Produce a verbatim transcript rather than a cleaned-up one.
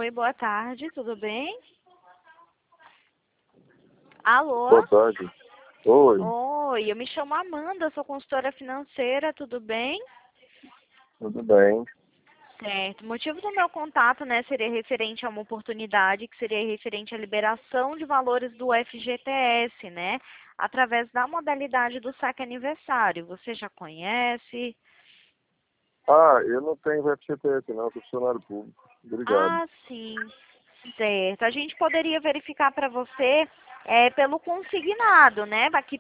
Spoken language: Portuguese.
Oi, boa tarde, tudo bem? Alô? Boa tarde. Oi, Oi, eu me chamo Amanda, sou consultora financeira, tudo bem? tudo bem? Certo. O motivo do meu contato, né, seria referente a uma oportunidade que seria referente à liberação de valores do F G T S, né, através da modalidade do saque aniversário. Você já conhece? Ah, eu não tenho F G T S não, sou funcionário público. Obrigado. Ah, sim. Certo. A gente poderia verificar para você é, pelo consignado, né? Aqui